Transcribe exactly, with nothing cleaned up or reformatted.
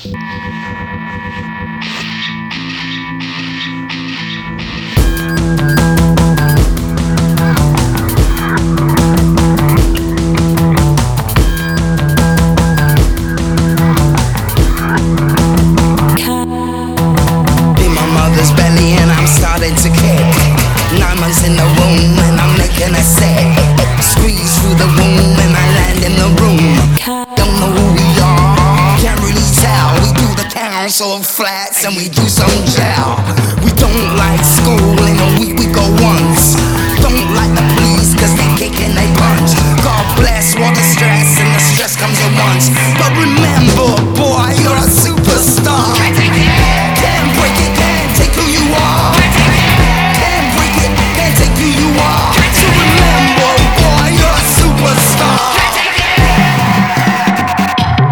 To kick. Nine months in the womb and I'm making a set. Squeeze through the womb and I land in the room. Don't know who we are, can't really tell. We do the council flats and we do some jail. We don't like school, in a week we go once. Don't like the police cause they kick and they punch. God bless all the stress and the stress comes at once. But